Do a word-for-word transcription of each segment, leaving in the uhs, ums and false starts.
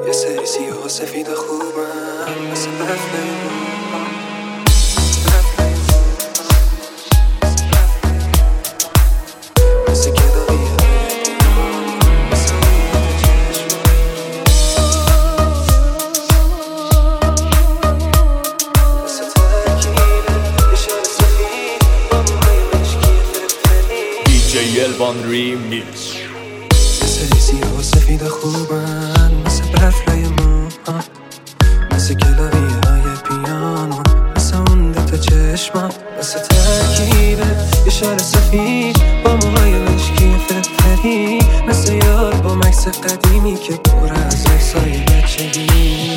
یه سری سیاه و سفید خوبم مثل برف الوان ریمیکس. یه سری سیاه و سفید خوبن مثل برفلای موها، مثل گلابیه های پیانو، مثل اون دوتا چشما، مثل ترکیب یه شال سفید با موهای مشکی فرفری، مثل یار با مکس قدیمی که پر از عکسای بچگی.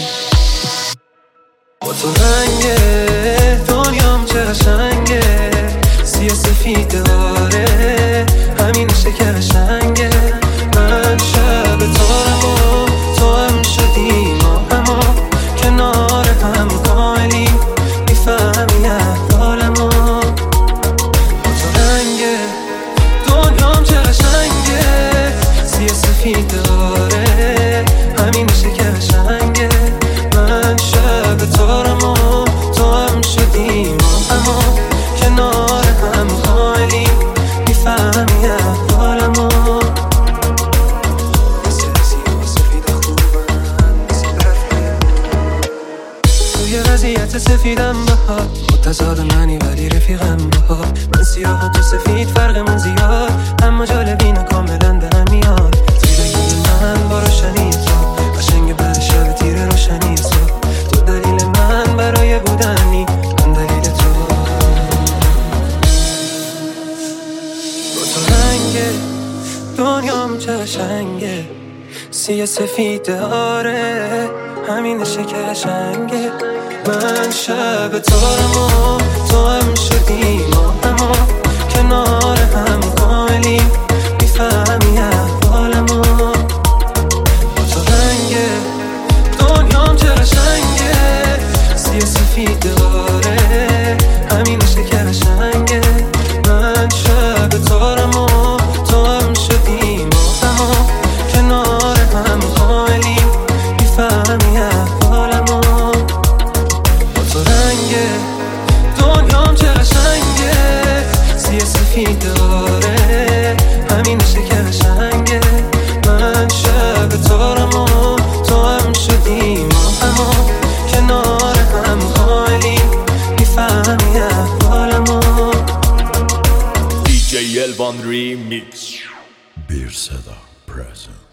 با تو رنگه دنیام چه قشنگه، سیاه سفید داره همینشه که قشنگه. من شب تارم و تو هم شدیم و همه کنار هم کاملیم، میفهمی احوالمو. با تو رنگه دنیام چه قشنگه، سیاه سفید داره همینشه که قشنگه. من شب تارم و تو هم شدیم و همه کنار هم کاملیم، میفهمی احوالمو. توی وضعیت سفیدم بها متضاد منی ولی رفیقم بها. من سیاه و تو سفید فرقمون زیاد، اما جالبینه کاملا به هم میاد. زیرگی من با روشنی تو قشنگ بعد شب تیر روشنی تو. تو دلیل من برای بودنی، من دلیل تو. با تو رنگه دنیام چه قشنگه، سیاه سفید داره همینشه که قشنگه. من شب تارم و تو هم شدیم و همه کنار هم کاملیم، میفهمی احوالمو. با تو رنگه دنیام چه قشنگه، سیاه سفید داره همینشه که قشنگه. من شب تارم و تو هم شدیم و همه کنار هم کاملیم، میفهمی احوالمو. با تو رنگه دنیام چه قشنگه، سیاه سفید داره همینشه که قشنگه. من شب تارم و تو هم شدیم و همه کنار هم کاملیم، میفهمی احوالمو. دی جی الوان ریمیکس. Bir Seda present.